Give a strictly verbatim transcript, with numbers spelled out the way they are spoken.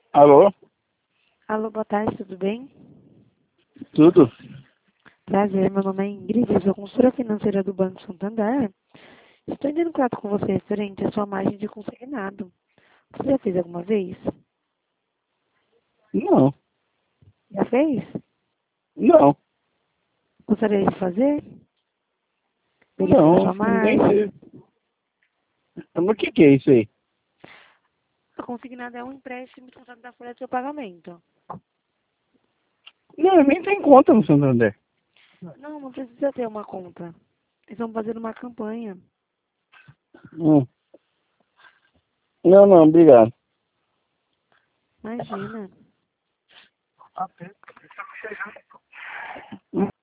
Alô? Alô, boa tarde, tudo bem? Tudo? Prazer, meu nome é Ingrid, eu sou consultora financeira do Banco Santander. Estou entrando em contato com você referente à sua margem de consignado. Você já fez alguma vez? Não. Já fez? Não. Gostaria de fazer? Verificar Não, sua nem margem. sei. Mas o que, que é isso aí? A consignado é um empréstimo contrato da folha de seu pagamento. Não, nem tem conta no Santander. Não, não precisa ter uma conta. Eles vão fazer uma campanha. Hum. Não, não, obrigado. Imagina.